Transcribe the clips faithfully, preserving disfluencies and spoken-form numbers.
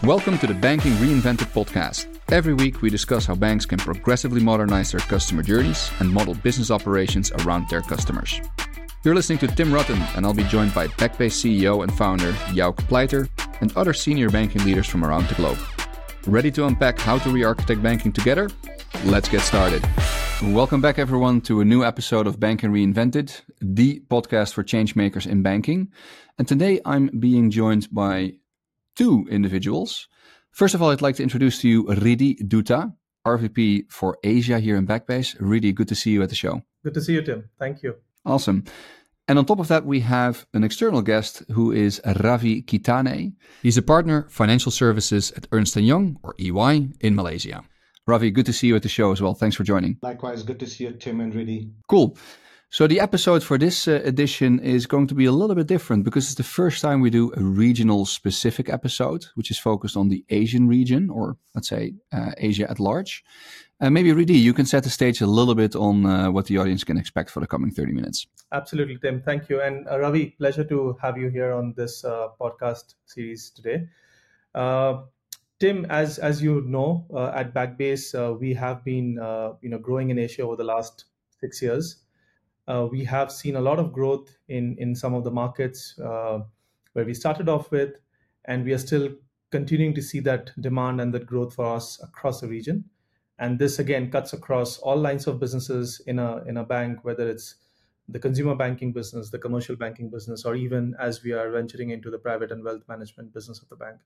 Welcome to the Banking Reinvented podcast. Every week we discuss how banks can progressively modernize their customer journeys and model business operations around their customers. You're listening to Tim Rutten, and I'll be joined by Backbase C E O and founder Jouk Pleiter and other senior banking leaders from around the globe. Ready to unpack how to re-architect banking together? Let's get started. Welcome back, everyone, to a new episode of Banking Reinvented, the podcast for changemakers in banking. And today I'm being joined by two individuals. First of all, I'd like to introduce to you Riddhi Dutta, R V P for Asia here in Backbase. Riddhi, good to see you at the show. Good to see you, Tim. Thank you. Awesome. And on top of that, we have an external guest who is Ravi Kitane. He's a partner financial services at Ernst and Young, or E Y, in Malaysia. Ravi, good to see you at the show as well. Thanks for joining. Likewise, good to see you, Tim and Riddhi. Cool. So the episode for this uh, edition is going to be a little bit different because it's the first time we do a regional specific episode, which is focused on the Asian region, or let's say uh, Asia at large. Uh, maybe Riddhi, you can set the stage a little bit on uh, what the audience can expect for the coming thirty minutes. Absolutely, Tim. Thank you. And uh, Ravi, pleasure to have you here on this uh, podcast series today. Uh, Tim, as as you know, uh, at Backbase, uh, we have been uh, you know growing in Asia over the last six years. Uh, we have seen a lot of growth in in some of the markets uh, where we started off with, and we are still continuing to see that demand and that growth for us across the region. And this again cuts across all lines of businesses in a in a bank, whether it's the consumer banking business, the commercial banking business, or even as we are venturing into the private and wealth management business of the bank.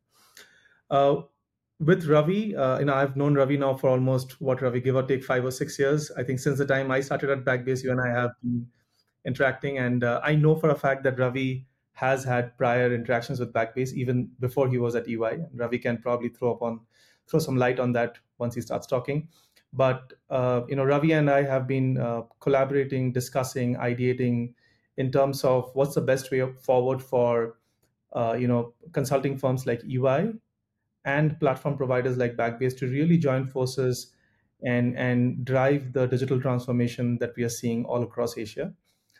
Uh, with Ravi, uh, you know, I've known Ravi now for almost what Ravi, give or take five or six years. I think since the time I started at Backbase, you and I have been interacting, and uh, I know for a fact that Ravi has had prior interactions with Backbase even before he was at E Y. And Ravi can probably throw up on throw some light on that once he starts talking. But, uh, you know, Ravi and I have been uh, collaborating, discussing, ideating in terms of what's the best way forward for, uh, you know, consulting firms like E Y and platform providers like Backbase to really join forces and, and drive the digital transformation that we are seeing all across Asia.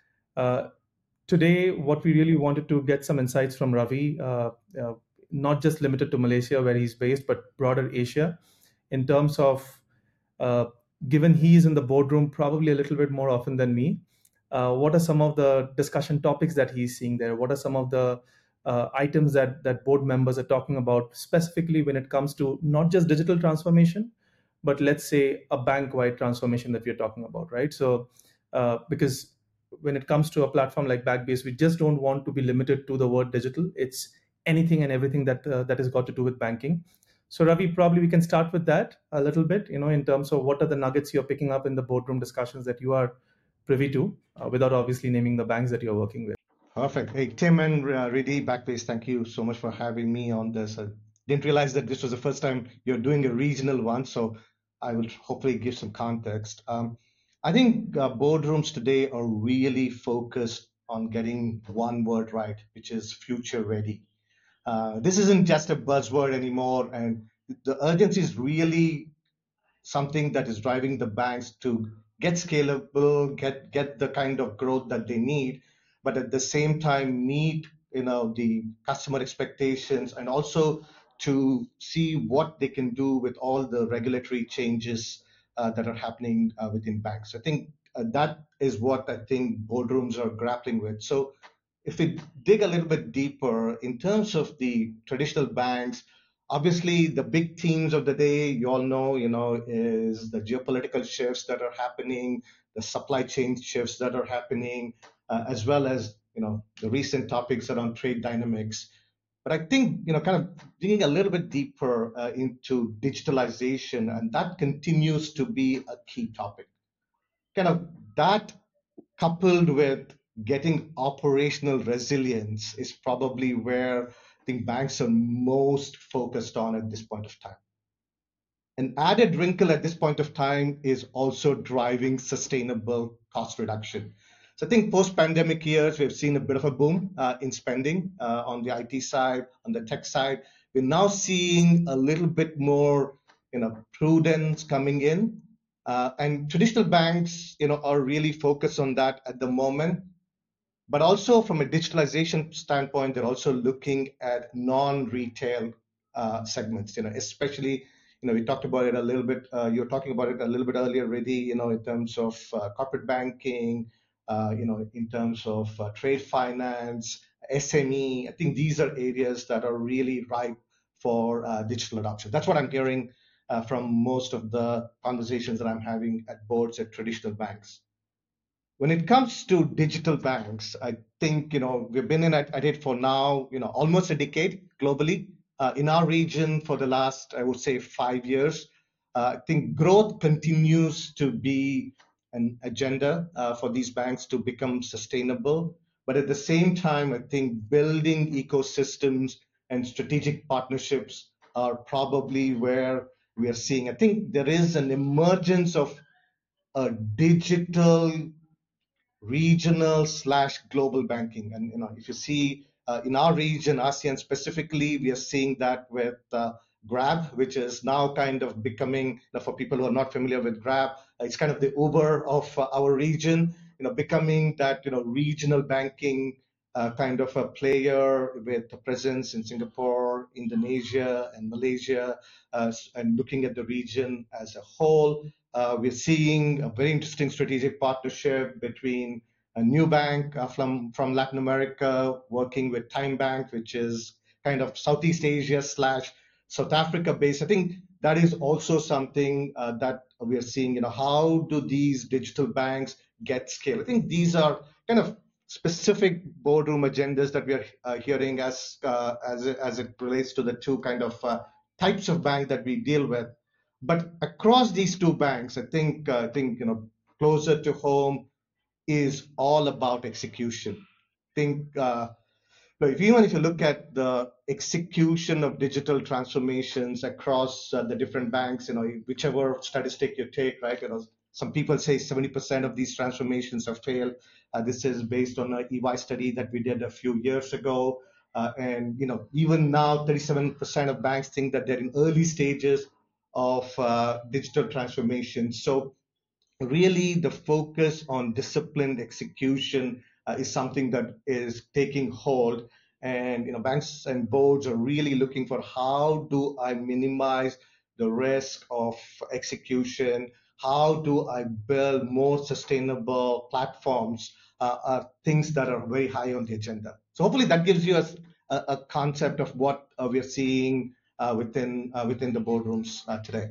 Uh, today, what we really wanted to get some insights from Ravi, uh, uh, not just limited to Malaysia where he's based, but broader Asia, in terms of, uh, given he's in the boardroom probably a little bit more often than me, uh, what are some of the discussion topics that he's seeing there? What are some of the uh, items that, that board members are talking about, specifically when it comes to not just digital transformation, but let's say a bank-wide transformation that we're talking about, right? So, uh, because when it comes to a platform like Backbase, we just don't want to be limited to the word digital. It's anything and everything that uh, that has got to do with banking. So Ravi, probably we can start with that a little bit, you know, in terms of what are the nuggets you're picking up in the boardroom discussions that you are privy to, uh, without obviously naming the banks that you're working with. Perfect. Hey, Tim and uh, Riddhi, Backbase, thank you so much for having me on this. I didn't realize that this was the first time you're doing a regional one, so I will hopefully give some context. Um, I think uh, boardrooms today are really focused on getting one word right, which is future ready. Uh, this isn't just a buzzword anymore, and the urgency is really something that is driving the banks to get scalable, get get the kind of growth that they need, but at the same time meet you know the customer expectations, and also to see what they can do with all the regulatory changes uh, that are happening uh, within banks. I think uh, that is what I think boardrooms are grappling with. So if we dig a little bit deeper in terms of the traditional banks, obviously the big themes of the day, you all know, you know, is the geopolitical shifts that are happening, the supply chain shifts that are happening, uh, as well as, you know, the recent topics around trade dynamics. But I think, you know, kind of digging a little bit deeper uh, into digitalization, and that continues to be a key topic. Kind of that coupled with getting operational resilience is probably where I think banks are most focused on at this point of time. An added wrinkle at this point of time is also driving sustainable cost reduction. So I think post-pandemic years, we've seen a bit of a boom uh, in spending uh, on the I T side, on the tech side. We're now seeing a little bit more, you know, prudence coming in. Uh, and traditional banks, you know, are really focused on that at the moment. But also from a digitalization standpoint, they're also looking at non-retail uh, segments. You know, especially, you know, we talked about it a little bit. Uh, you were talking about it a little bit earlier, already. You know, in terms of uh, corporate banking, uh, you know, in terms of uh, trade finance, S M E. I think these are areas that are really ripe for uh, digital adoption. That's what I'm hearing uh, from most of the conversations that I'm having at boards at traditional banks. When it comes to digital banks, I think, you know, we've been in at, at it for now, you know, almost a decade globally. Uh, in our region for the last, I would say, five years, uh, I think growth continues to be an agenda uh, for these banks to become sustainable. But at the same time, I think building ecosystems and strategic partnerships are probably where we are seeing. I think there is an emergence of a digital regional slash global banking. And you know, if you see uh, in our region, ASEAN specifically, we are seeing that with uh, Grab, which is now kind of becoming, you know, for people who are not familiar with Grab, it's kind of the Uber of uh, our region, you know, becoming that, you know, regional banking uh, kind of a player with a presence in Singapore, Indonesia, and Malaysia, uh, and looking at the region as a whole. Uh, we're seeing a very interesting strategic partnership between a new bank uh, from, from Latin America working with Time Bank, which is kind of Southeast Asia slash South Africa based. I think that is also something uh, that we are seeing. You know, how do these digital banks get scale? I think these are kind of specific boardroom agendas that we are uh, hearing as uh, as it, as it relates to the two kind of uh, types of bank that we deal with. But across these two banks, I think uh, I think you know, closer to home is all about execution. I think uh, if even if you look at the execution of digital transformations across uh, the different banks, you know, whichever statistic you take, right? You know, some people say seventy percent of these transformations have failed. Uh, this is based on an E Y study that we did a few years ago. Uh, and, you know, even now, thirty-seven percent of banks think that they're in early stages of uh, digital transformation. So really the focus on disciplined execution uh, is something that is taking hold. And, you know, banks and boards are really looking for, how do I minimize the risk of execution? How do I build more sustainable platforms? Uh, are things that are very high on the agenda. So hopefully that gives you a, a concept of what uh, we are seeing uh, within uh, within the boardrooms uh, today.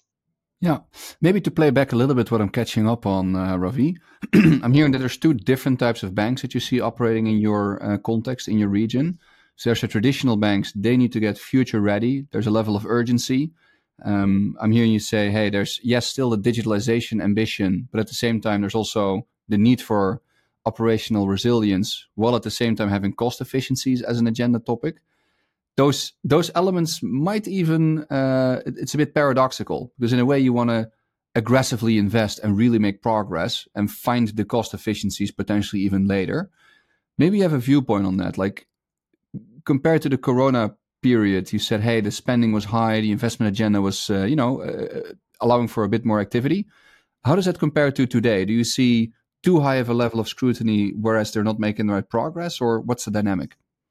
Yeah, maybe to play back a little bit what I'm catching up on, uh, Ravi. I'm hearing that there's two different types of banks that you see operating in your uh, context, in your region. So there's the traditional banks, they need to get future ready. There's a level of urgency. Um, I'm hearing you say, hey, there's, yes, still a digitalization ambition, but at the same time, there's also the need for operational resilience, while at the same time having cost efficiencies as an agenda topic. Those those elements might even, uh, it's a bit paradoxical, because in a way you want to aggressively invest and really make progress and find the cost efficiencies potentially even later. Maybe you have a viewpoint on that. Like, compared to the Corona period, you said, hey, the spending was high, the investment agenda was, uh, you know, uh, allowing for a bit more activity. How does that compare to today? Do you see too high of a level of scrutiny, whereas they're not making the right progress, or what's the dynamic?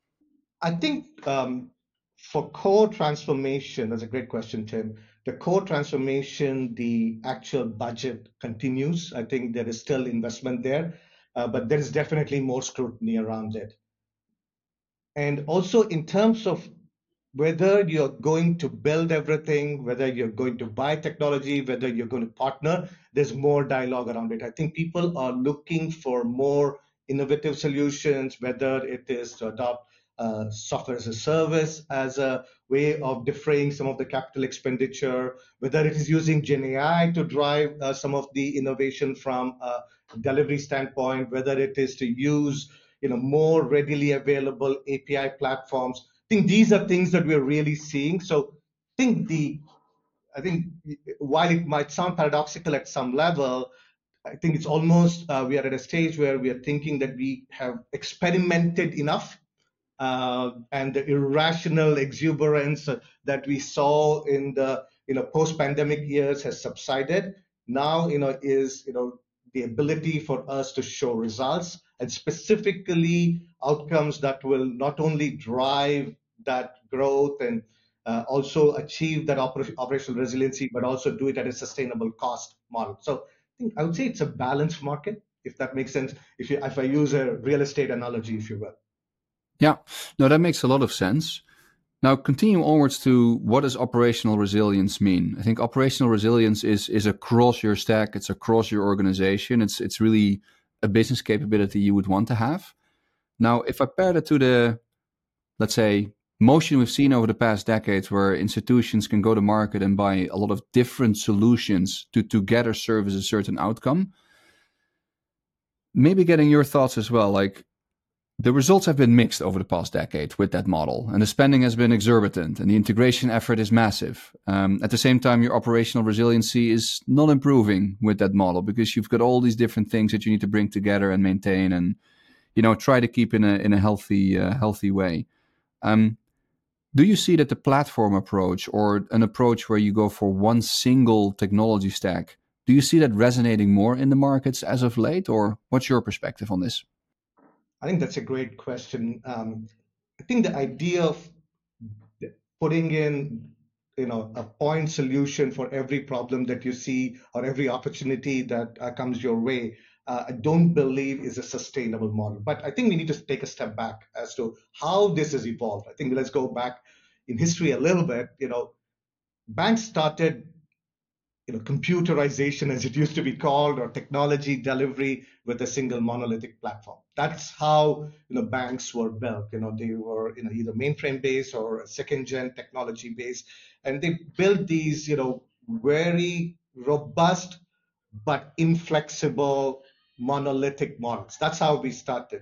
I think um, for core transformation, that's a great question, Tim. The core transformation, the actual budget continues. I think there is still investment there, uh, but there is definitely more scrutiny around it. And also in terms of whether you're going to build everything, whether you're going to buy technology, whether you're going to partner, there's more dialogue around it. I think people are looking for more innovative solutions, whether it is to adopt uh, software as a service as a way of defraying some of the capital expenditure, whether it is using Gen A I to drive uh, some of the innovation from a delivery standpoint, whether it is to use, you know, more readily available A P I platforms. I think these are things that we're really seeing. So I think the, I think while it might sound paradoxical at some level, I think it's almost, uh, we are at a stage where we are thinking that we have experimented enough, uh, and the irrational exuberance that we saw in the, you know, post-pandemic years has subsided. Now, you know, is, you know, the ability for us to show results, and specifically outcomes that will not only drive that growth and uh, also achieve that oper- operational resiliency, but also do it at a sustainable cost model. So I think I would say it's a balanced market, if that makes sense. If you, if I use a real estate analogy, if you will. Yeah, no, that makes a lot of sense. Now, continue onwards to what does operational resilience mean? I think operational resilience is is across your stack. It's across your organization. It's it's really a business capability you would want to have. Now, if I pair that to the, let's say, motion we've seen over the past decades where institutions can go to market and buy a lot of different solutions to together serve as a certain outcome, maybe getting your thoughts as well. Like, the results have been mixed over the past decade with that model, and the spending has been exorbitant, and the integration effort is massive. Um, at the same time, your operational resiliency is not improving with that model because you've got all these different things that you need to bring together and maintain, and you know try to keep in a in a healthy uh, healthy way. Um, do you see that the platform approach or an approach where you go for one single technology stack, do you see that resonating more in the markets as of late, or what's your perspective on this? I think that's a great question. Um, I think the idea of putting in, you know, a point solution for every problem that you see or every opportunity that uh, comes your way, uh, I don't believe is a sustainable model. But I think we need to take a step back as to how this has evolved. I think let's go back in history a little bit. You know, banks started, you know, computerization, as it used to be called, or technology delivery with a single monolithic platform. That's how, you know, banks were built. You know, they were, you know, either mainframe based or second gen technology based, and they built these, you know, very robust but inflexible monolithic models. That's how we started.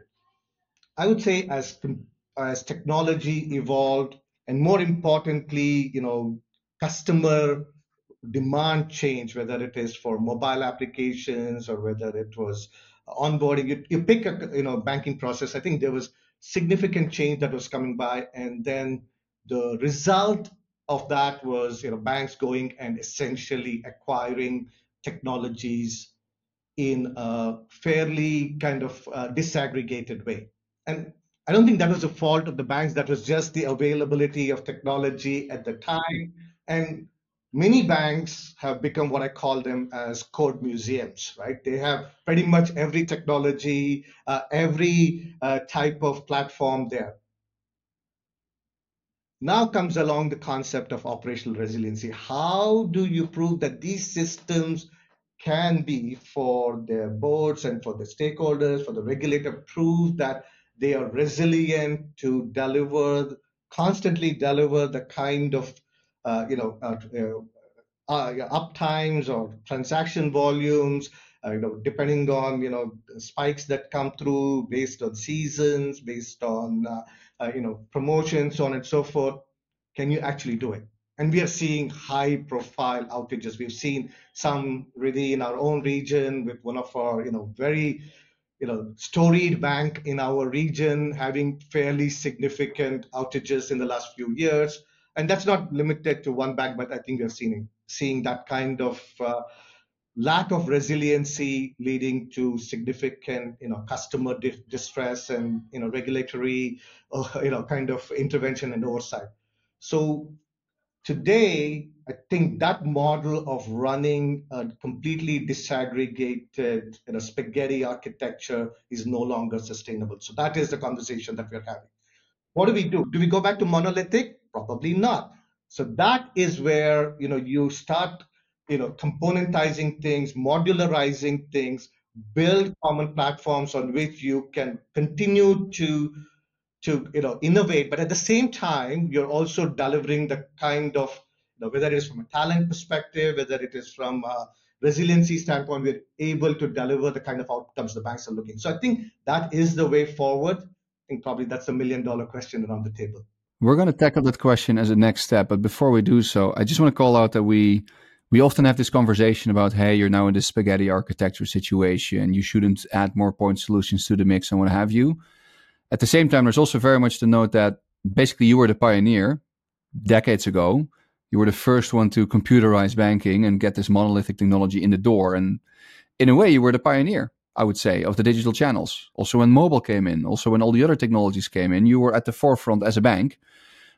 I would say as as technology evolved, and more importantly, you know, customer demand change, whether it is for mobile applications or whether it was onboarding, you, you pick a you know banking process. I think there was significant change that was coming by, and then the result of that was, you know, banks going and essentially acquiring technologies in a fairly kind of uh, disaggregated way. And I don't think that was the fault of the banks. That was just the availability of technology at the time. And many banks have become what I call them as code museums, right? They have pretty much every technology, uh, every uh, type of platform there. Now comes along the concept of operational resiliency. How do you prove that these systems can be, for their boards and for the stakeholders, for the regulator, prove that they are resilient to deliver, constantly deliver the kind of, uh, you know, uh, uh, uptimes or transaction volumes, uh, you know, depending on, you know, spikes that come through based on seasons, based on, uh, uh, you know, promotions, so on and so forth. Can you actually do it? And we are seeing high profile outages. We've seen some really in our own region with one of our, you know, very, you know, storied bank in our region having fairly significant outages in the last few years. And that's not limited to one bank, but I think we're seeing, seeing that kind of uh, lack of resiliency leading to significant, you know, customer di- distress and, you know, regulatory, uh, you know, kind of intervention and oversight. So today, I think that model of running a completely disaggregated, you know, spaghetti architecture is no longer sustainable. So that is the conversation that we're having. What do we do? Do we go back to monolithic? Probably not. So that is where, you know, you start, you know, componentizing things, modularizing things, build common platforms on which you can continue to to you know innovate, but at the same time you're also delivering the kind of, you know, whether it is from a talent perspective, whether it is from a resiliency standpoint, we're able to deliver the kind of outcomes the banks are looking. So I think that is the way forward. I think probably that's a million dollar question around the table. We're going to tackle that question as a next step, but before we do so, I just want to call out that we we often have this conversation about, hey, you're now in this spaghetti architecture situation, you shouldn't add more point solutions to the mix and what have you. At the same time, there's also very much to note that basically you were the pioneer decades ago. You were the first one to computerize banking and get this monolithic technology in the door. And in a way, you were the pioneer, I would say, of the digital channels. Also when mobile came in, also when all the other technologies came in, you were at the forefront as a bank.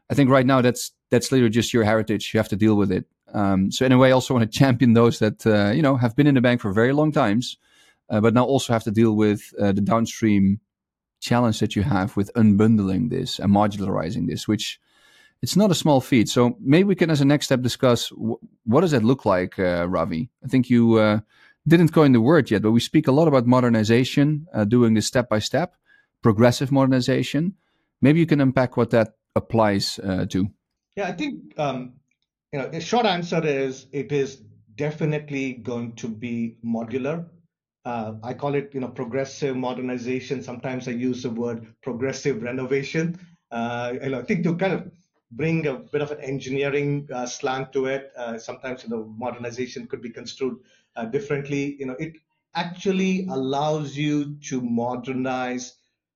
I think right now that's that's literally just your heritage. You have to deal with it. Um, so in a way, I also want to champion those that uh, you know have been in the bank for very long times, uh, but now also have to deal with uh, the downstream challenge that you have with unbundling this and modularizing this, which it's not a small feat. So maybe we can, as a next step, discuss w- what does that look like, uh, Ravi? I think you uh, didn't coin the word yet, but we speak a lot about modernization, uh, doing this step by step, progressive modernization. Maybe you can unpack what that applies uh, to. Yeah, I think um, you know, the short answer is it is definitely going to be modular. Uh, I call it, you know, progressive modernization. Sometimes I use the word progressive renovation. Uh, and I think to kind of bring a bit of an engineering uh, slant to it. Uh, sometimes, you know, modernization could be construed uh, differently. You know, it actually allows you to modernize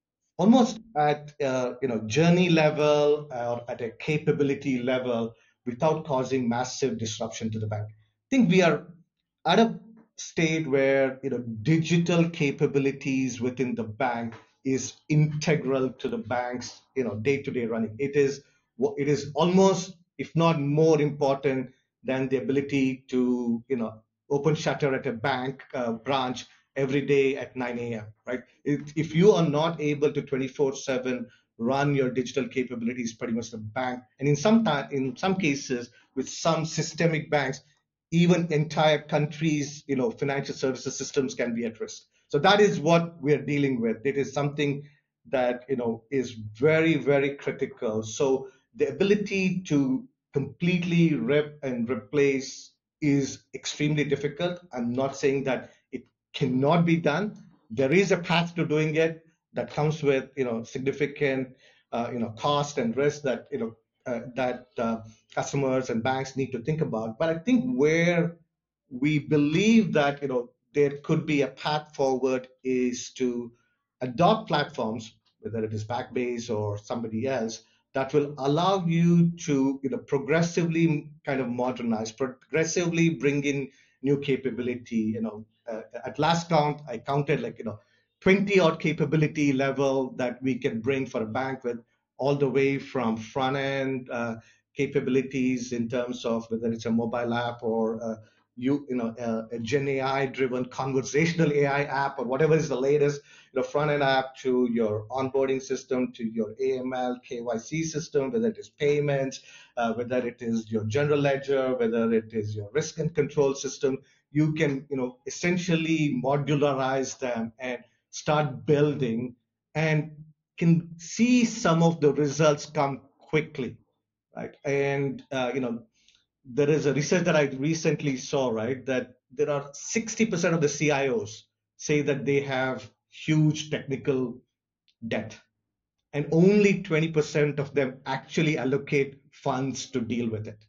almost at uh, you know journey level or at a capability level without causing massive disruption to the bank. I think we are at a state where you know digital capabilities within the bank is integral to the bank's you know day-to-day running. It is it is almost, if not more important than the ability to you know open shutter at a bank uh, branch every day at nine a m, right? If, if you are not able to twenty-four seven run your digital capabilities, pretty much the bank, and in some time, in some cases, with some systemic banks, even entire countries, you know, financial services systems can be at risk. So that is what we're dealing with. It is something that, you know, is very, very critical. So the ability to completely rip and replace is extremely difficult. I'm not saying that it cannot be done. There is a path to doing it that comes with, you know, significant, uh, you know, cost and risk that, you know, uh, that uh, customers and banks need to think about. But I think where we believe that, you know, there could be a path forward is to adopt platforms, whether it is Backbase or somebody else, that will allow you to, you know, progressively kind of modernize, progressively bring in new capability. You know, uh, at last count, I counted like, you know, twenty odd capability level that we can bring for a bank, with all the way from front end uh, capabilities in terms of whether it's a mobile app or uh, you you know uh, a Gen A I driven conversational A I app or whatever is the latest, you know, front end app, to your onboarding system, to your A M L K Y C system, whether it is payments, uh, whether it is your general ledger, whether it is your risk and control system. You can, you know, essentially modularize them and start building, and can see some of the results come quickly, right? And uh, you know, there is a research that I recently saw, right, that there are sixty percent of the C I Os say that they have huge technical debt, and only twenty percent of them actually allocate funds to deal with it.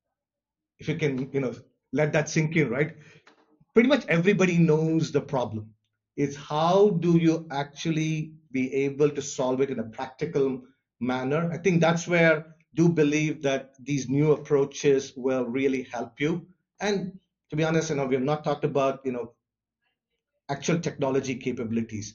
If you can, you know, let that sink in, right? Pretty much everybody knows the problem. It's how do you actually be able to solve it in a practical manner. I think that's where do believe that these new approaches will really help you. And to be honest, you know, we have not talked about, you know, actual technology capabilities.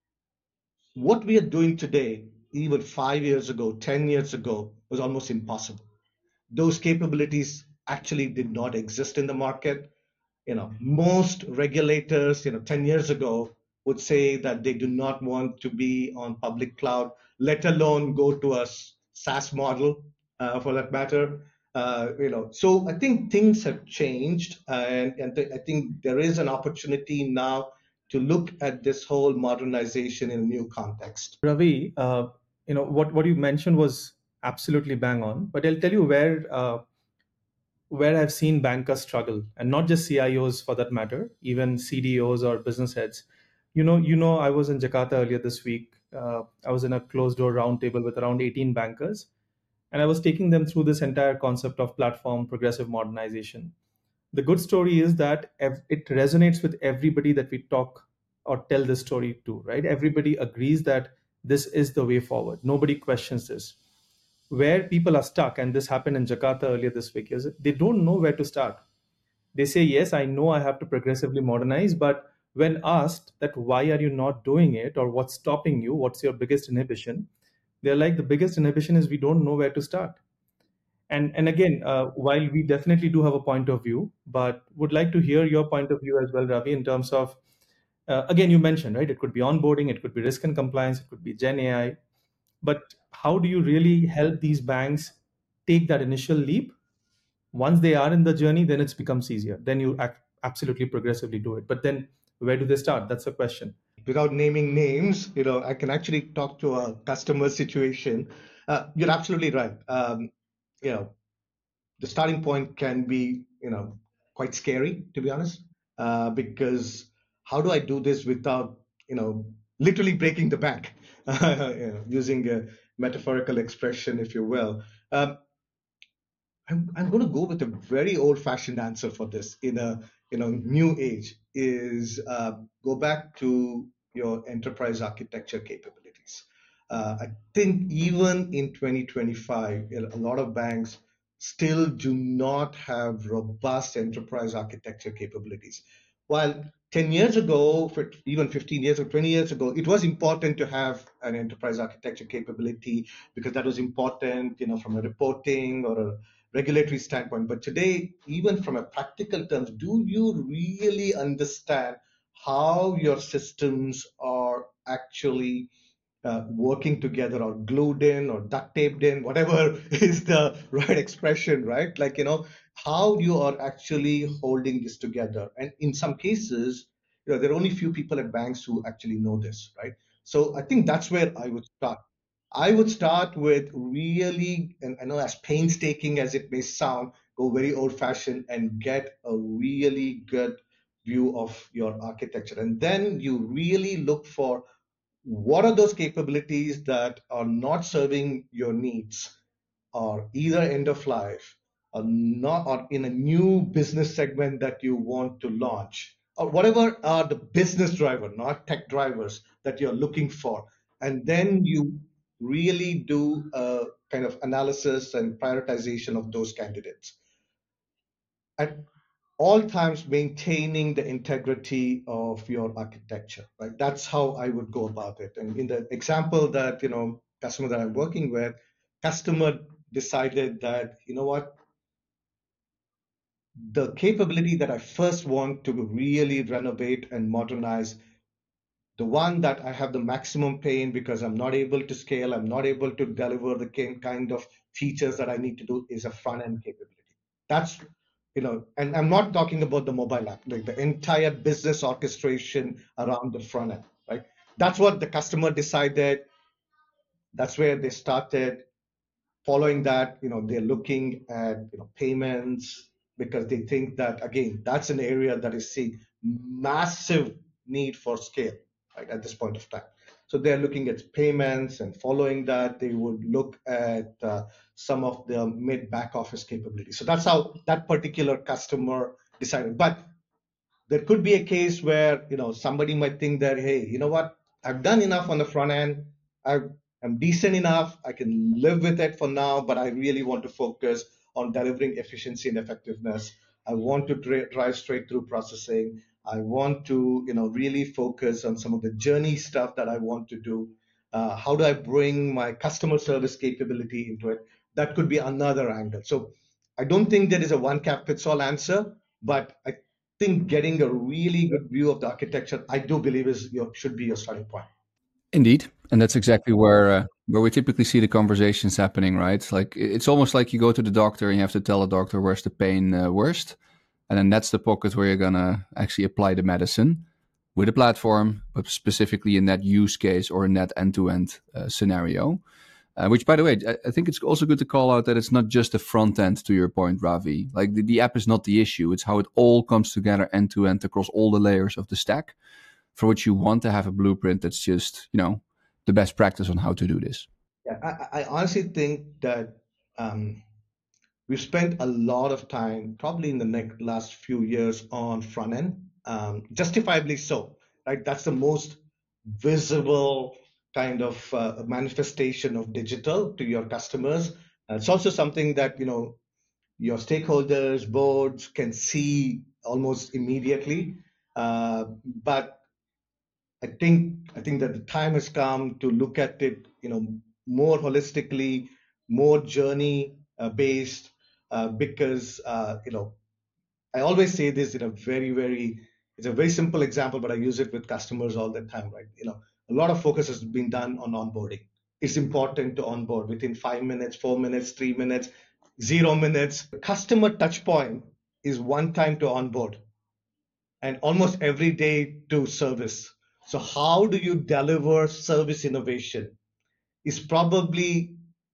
What we are doing today, even five years ago, ten years ago, was almost impossible. Those capabilities actually did not exist in the market. You know, most regulators, you know, ten years ago would say that they do not want to be on public cloud, let alone go to a SaaS model, uh, for that matter. Uh, you know, so I think things have changed, uh, and, and th- I think there is an opportunity now to look at this whole modernization in a new context. Ravi, uh, you know what what you mentioned was absolutely bang on. But I'll tell you where uh, where I've seen bankers struggle, and not just C I Os for that matter, even C D Os or business heads. You know, you know, I was in Jakarta earlier this week. Uh, I was in a closed door roundtable with around eighteen bankers, and I was taking them through this entire concept of platform progressive modernization. The good story is that ev- it resonates with everybody that we talk or tell this story to, right? Everybody agrees that this is the way forward. Nobody questions this. Where people are stuck, and this happened in Jakarta earlier this week, is they don't know where to start. They say, yes, I know I have to progressively modernize, but when asked that why are you not doing it or what's stopping you, what's your biggest inhibition, They're like, the biggest inhibition is we don't know where to start. And and again, uh, while we definitely do have a point of view, but would like to hear your point of view as well, Ravi, in terms of, uh, again, you mentioned, right, it could be onboarding, it could be risk and compliance, it could be Gen A I, but how do you really help these banks take that initial leap? Once they are in the journey, then it becomes easier. Then you ac- absolutely progressively do it. But then where do they start? That's the question. Without naming names, you know, I can actually talk to a customer situation. Uh, you're absolutely right. Um, you know, the starting point can be, you know, quite scary, to be honest, uh, because how do I do this without, you know, literally breaking the bank, you know, using a metaphorical expression, if you will. Um, I'm, I'm going to go with a very old-fashioned answer for this in a you know new age is uh, go back to your enterprise architecture capabilities. Uh, I think even in twenty twenty-five, you know, a lot of banks still do not have robust enterprise architecture capabilities. While ten years ago, for even fifteen years or twenty years ago, it was important to have an enterprise architecture capability because that was important, you know, from a reporting or a regulatory standpoint. But today, even from a practical terms, do you really understand how your systems are actually uh, working together or glued in or duct taped in, whatever is the right expression, right? Like, you know, how you are actually holding this together. And in some cases, you know, there are only few people at banks who actually know this, right? So I think that's where I would start. I would start with really, and I know as painstaking as it may sound, go very old fashioned and get a really good view of your architecture. And then you really look for what are those capabilities that are not serving your needs or either end of life or not or in a new business segment that you want to launch or whatever are the business driver, not tech drivers that you're looking for. And then you really do a kind of analysis and prioritization of those candidates at all times, maintaining the integrity of your architecture, right? That's how I would go about it. And in the example that, you know, customer that I'm working with, customer decided that, you know what, the capability that I first want to really renovate and modernize, the one that I have the maximum pain because I'm not able to scale, I'm not able to deliver the kind of features that I need to do is a front end capability. That's, you know, and I'm not talking about the mobile app, like the entire business orchestration around the front end, right? That's what the customer decided. That's where they started. Following that, you know, they're looking at, you know, payments because they think that, again, that's an area that is seeing massive need for scale, right, at this point of time. So they're looking at payments, and following that, they would look at uh, some of the mid back office capabilities. So that's how that particular customer decided. But there could be a case where, you know, somebody might think that, hey, you know what, I've done enough on the front end. I've, I'm decent enough. I can live with it for now, but I really want to focus on delivering efficiency and effectiveness. I want to dri- drive straight through processing. I want to, you know, really focus on some of the journey stuff that I want to do. Uh, how do I bring my customer service capability into it? That could be another angle. So I don't think there is a one cap fits all answer, but I think getting a really good view of the architecture, I do believe, is your should be your starting point. Indeed, and that's exactly where uh, where we typically see the conversations happening, right? Like it's almost like you go to the doctor and you have to tell the doctor where's the pain uh, worst, and then that's the pocket where you're gonna actually apply the medicine with a platform, but specifically in that use case or in that end-to-end uh, scenario. Uh, which, by the way, I, I think it's also good to call out that it's not just the front end. To your point, Ravi, like the, the app is not the issue; it's how it all comes together end to end across all the layers of the stack, for which you want to have a blueprint that's just, you know, the best practice on how to do this. Yeah, I, I honestly think that um, we've spent a lot of time, probably in the next last few years, on front end, um, justifiably so, right? That's the most visible kind of uh, manifestation of digital to your customers. Uh, it's also something that, you know, your stakeholders, boards can see almost immediately. Uh, but I think I think that the time has come to look at it, you know, more holistically, more journey uh, based, uh, because uh, you know I always say this in a very, very, it's a very simple example, but I use it with customers all the time, right? You know, a lot of focus has been done on onboarding. It's important to onboard within five minutes, four minutes, three minutes, zero minutes. The customer touch point is one time to onboard and almost every day to service. So how do you deliver service innovation is probably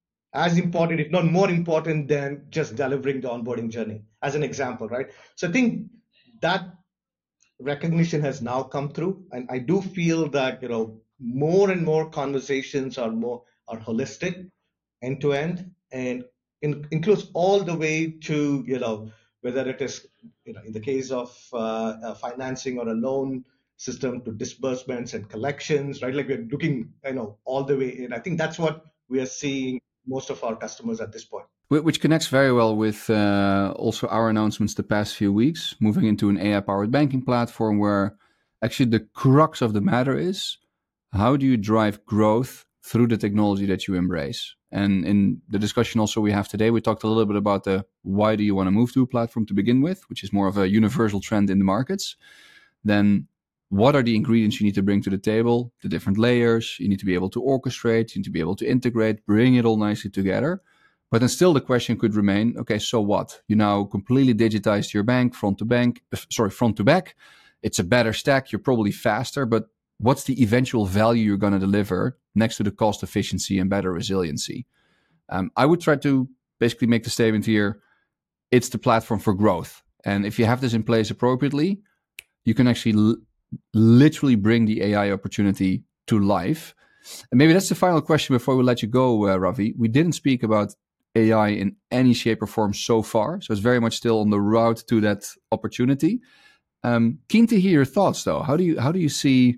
as important, if not more important, than just delivering the onboarding journey, as an example, right? So I think that recognition has now come through, and I do feel that you know more and more conversations are more are holistic, end to end, and in, includes all the way to you know whether it is you know in the case of uh, uh, financing or a loan system to disbursements and collections, right? Like we're looking you know all the way in. I think that's what we are seeing most of our customers at this point. Which connects very well with uh, also our announcements the past few weeks, moving into an A I-powered banking platform where actually the crux of the matter is, how do you drive growth through the technology that you embrace? And in the discussion also we have today, we talked a little bit about the why do you want to move to a platform to begin with, which is more of a universal trend in the markets. Then what are the ingredients you need to bring to the table, the different layers, you need to be able to orchestrate, you need to be able to integrate, bring it all nicely together. But then still the question could remain, okay, so what? You now completely digitized your bank front to bank, uh, sorry, front to back. It's a better stack. You're probably faster, but what's the eventual value you're going to deliver next to the cost efficiency and better resiliency? Um, I would try to basically make the statement here, it's the platform for growth. And if you have this in place appropriately, you can actually l- literally bring the A I opportunity to life. And maybe that's the final question before we let you go, uh, Ravi. We didn't speak about A I in any shape or form so far. So it's very much still on the route to that opportunity. Um, keen to hear your thoughts, though. How do you how do you see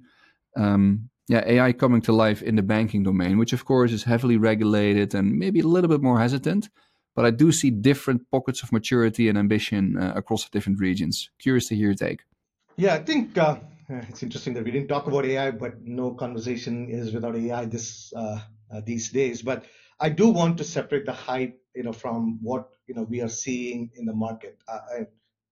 um, yeah, A I coming to life in the banking domain, which of course is heavily regulated and maybe a little bit more hesitant, but I do see different pockets of maturity and ambition uh, across the different regions. Curious to hear your take. Yeah, I think uh, it's interesting that we didn't talk about A I, but no conversation is without A I this uh, uh, these days. But I do want to separate the hype, you know, from what you know we are seeing in the market. Uh, I,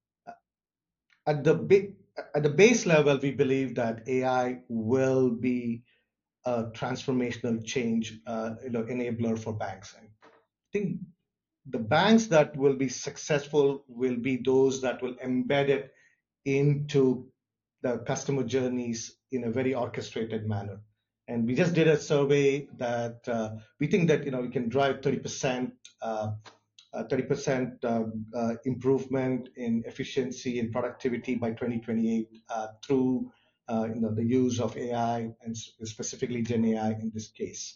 at the ba- at the base level, we believe that A I will be a transformational change, uh, you know, enabler for banks. And I think the banks that will be successful will be those that will embed it into the customer journeys in a very orchestrated manner. And we just did a survey that uh, we think that you know we can drive thirty percent uh, uh, thirty percent uh, uh, improvement in efficiency and productivity by twenty twenty-eight uh, through uh, you know the use of A I and specifically Gen A I in this case.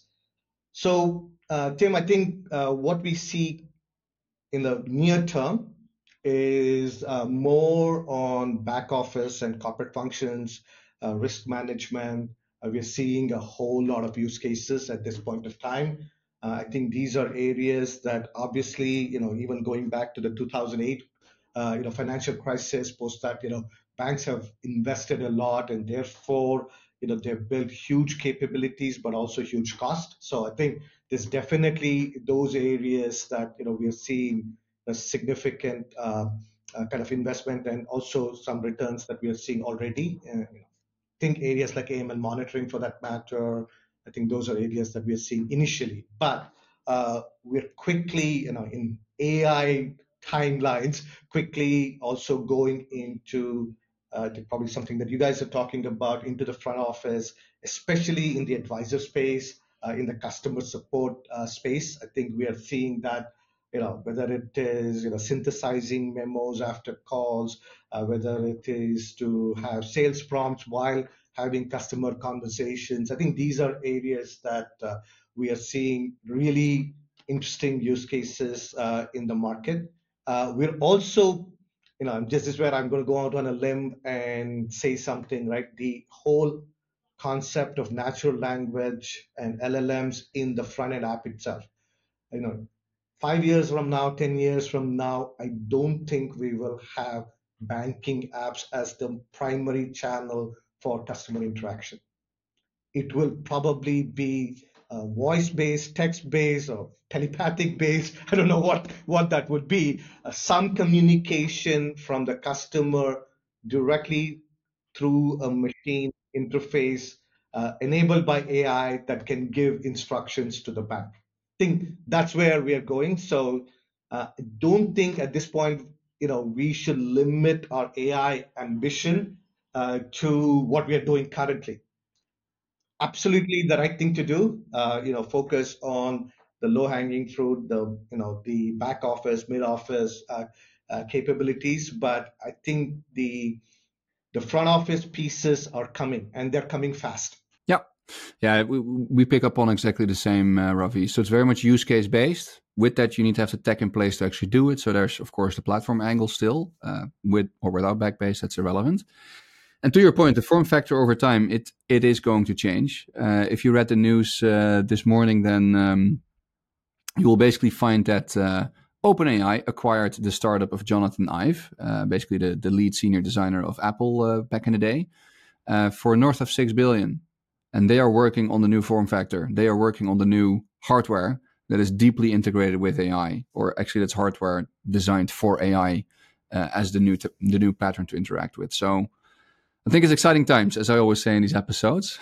So uh, Tim, I think uh, what we see in the near term is uh, more on back office and corporate functions, uh, risk management. Uh, we're seeing a whole lot of use cases at this point of time. Uh, I think these are areas that obviously, you know, even going back to the two thousand eight, uh, you know, financial crisis, post that, you know, banks have invested a lot and therefore, you know, they've built huge capabilities, but also huge cost. So I think there's definitely those areas that, you know, we are seeing a significant uh, uh, kind of investment and also some returns that we are seeing already. Uh, you know, think areas like A M L monitoring for that matter. I think those are areas that we are seeing initially, but uh, we're quickly, you know, in A I timelines, quickly also going into uh, probably something that you guys are talking about into the front office, especially in the advisor space, uh, in the customer support uh, space. I think we are seeing that you know, whether it is, you know, synthesizing memos after calls, uh, whether it is to have sales prompts while having customer conversations. I think these are areas that uh, we are seeing really interesting use cases uh, in the market. Uh, we're also, you know, just this is where I'm going to go out on a limb and say something, right? The whole concept of natural language and L L Ms in the front end app itself. You know, five years from now, ten years from now, I don't think we will have banking apps as the primary channel for customer interaction. It will probably be uh, voice-based, text-based, or telepathic-based. I don't know what, what that would be. Uh, some communication from the customer directly through a machine interface uh, enabled by A I that can give instructions to the bank. I think that's where we are going. So uh, don't think at this point, you know, we should limit our A I ambition uh, to what we are doing currently. Absolutely the right thing to do. Uh, you know, focus on the low-hanging fruit, the you know the back office, mid office uh, uh, capabilities. But I think the the front office pieces are coming, and they're coming fast. Yeah, yeah, we, we pick up on exactly the same, uh, Ravi. So it's very much use case based. With that, you need to have the tech in place to actually do it. So there's, of course, the platform angle still, uh, with or without Backbase, that's irrelevant. And to your point, the form factor over time, it it is going to change. Uh, if you read the news uh, this morning, then um, you will basically find that uh, OpenAI acquired the startup of Jonathan Ive, uh, basically the, the lead senior designer of Apple uh, back in the day, uh, for north of six billion. And they are working on the new form factor. They are working on the new hardware that is deeply integrated with A I, or actually that's hardware designed for A I uh, as the new t- the new pattern to interact with. So I think it's exciting times, as I always say in these episodes.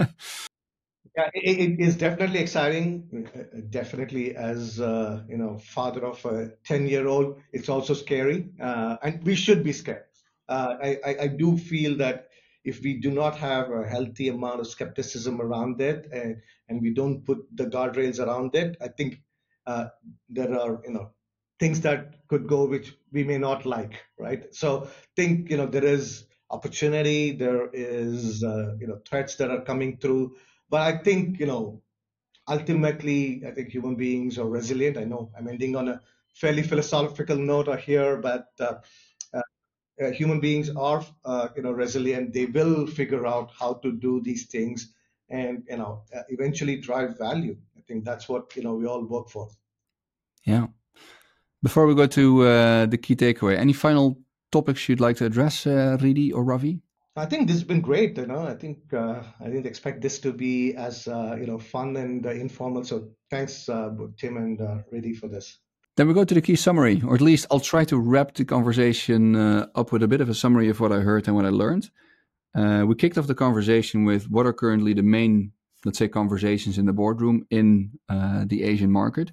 Yeah, it, it is definitely exciting. Uh, Definitely, as uh, you know, father of a ten-year-old, it's also scary, uh, and we should be scared. Uh, I, I, I do feel that if we do not have a healthy amount of skepticism around it, and, and we don't put the guardrails around it, I think uh, there are you know things that could go which we may not like, right? So think you know there is opportunity, there is uh, you know threats that are coming through, but I think, you know, ultimately, I think human beings are resilient. I know I'm ending on a fairly philosophical note here, but uh, uh, uh, human beings are, uh, you know, resilient. They will figure out how to do these things and, you know, uh, eventually drive value. I think that's what, you know, we all work for. Yeah. Before we go to uh, the key takeaway, any final topics you'd like to address, uh, Ridi or Ravi? I think this has been great. You know, I think uh, I didn't expect this to be as uh, you know fun and uh, informal. So thanks, uh, Tim and uh, Reddy, for this. Then we go to the key summary, or at least I'll try to wrap the conversation uh, up with a bit of a summary of what I heard and what I learned. Uh, we kicked off the conversation with what are currently the main, let's say, conversations in the boardroom in uh, the Asian market.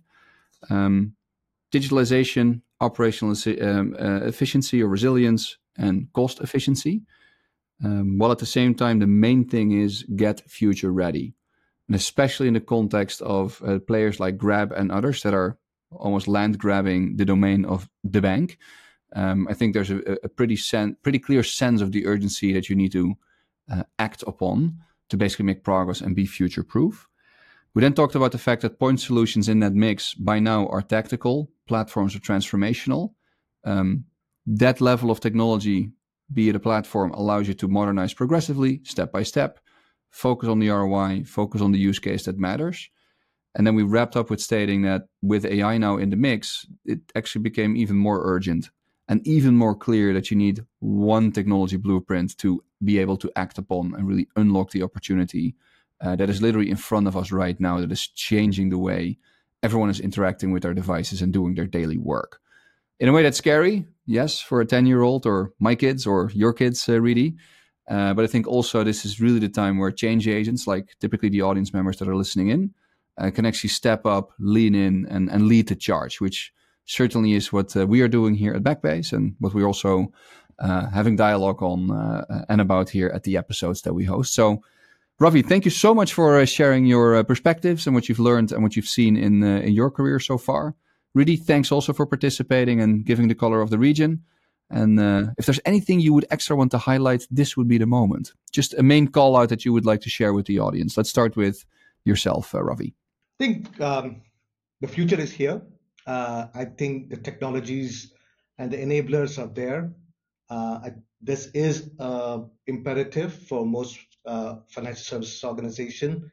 Um, digitalization, operational um, uh, efficiency or resilience, and cost efficiency. Um, while at the same time, the main thing is get future ready. And especially in the context of uh, players like Grab and others that are almost land grabbing the domain of the bank. Um, I think there's a, a pretty sen- pretty clear sense of the urgency that you need to uh, act upon to basically make progress and be future proof. We then talked about the fact that point solutions in that mix by now are tactical, platforms are transformational. Um, that level of technology, be it a platform, allows you to modernize progressively, step by step, focus on the R O I, focus on the use case that matters. And then we wrapped up with stating that with A I now in the mix, it actually became even more urgent and even more clear that you need one technology blueprint to be able to act upon and really unlock the opportunity uh, that is literally in front of us right now, that is changing the way everyone is interacting with their devices and doing their daily work. In a way that's scary, yes, for a ten-year-old or my kids or your kids, uh, really. Uh, but I think also this is really the time where change agents, like typically the audience members that are listening in, uh, can actually step up, lean in, and, and lead the charge, which certainly is what uh, we are doing here at Backbase and what we're also uh, having dialogue on uh, and about here at the episodes that we host. So, Ravi, thank you so much for uh, sharing your uh, perspectives and what you've learned and what you've seen in uh, in your career so far. Really, thanks also for participating and giving the color of the region. And uh, if there's anything you would extra want to highlight, this would be the moment. Just a main call out that you would like to share with the audience. Let's start with yourself, uh, Ravi. I think um, the future is here. Uh, I think the technologies and the enablers are there. Uh, I, this is uh, imperative for most uh, financial services organization.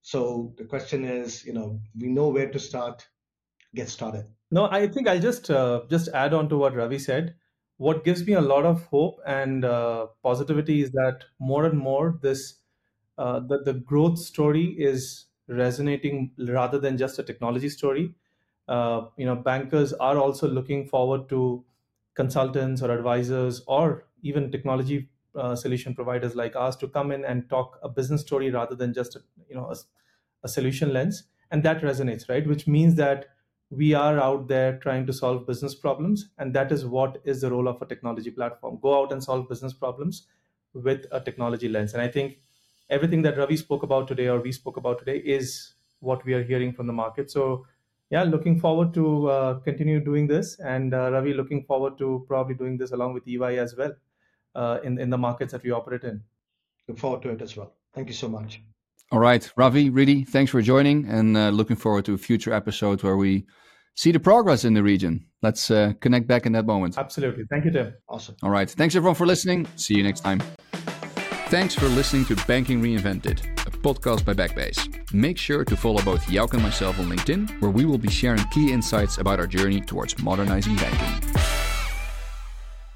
So the question is, you know, we know where to start. Get started. No, I think I'll just uh, just add on to what Ravi said. What gives me a lot of hope and uh, positivity is that more and more this uh, the the growth story is resonating rather than just a technology story. Uh, you know, bankers are also looking forward to consultants or advisors or even technology uh, solution providers like us to come in and talk a business story rather than just a, you know a, a solution lens, and that resonates, right? Which means that we are out there trying to solve business problems, and that is what is the role of a technology platform. Go out and solve business problems with a technology lens. And I think everything that Ravi spoke about today or we spoke about today is what we are hearing from the market. So yeah, looking forward to uh, continue doing this, and uh, Ravi, looking forward to probably doing this along with E Y as well uh, in, in the markets that we operate in. Look forward to it as well. Thank you so much. All right, Ravi, Riddhi, thanks for joining, and uh, looking forward to a future episode where we see the progress in the region. Let's uh, connect back in that moment. Absolutely. Thank you, Tim. Awesome. All right. Thanks, everyone, for listening. See you next time. Thanks for listening to Banking Reinvented, a podcast by Backbase. Make sure to follow both Jouke and myself on LinkedIn, where we will be sharing key insights about our journey towards modernizing banking.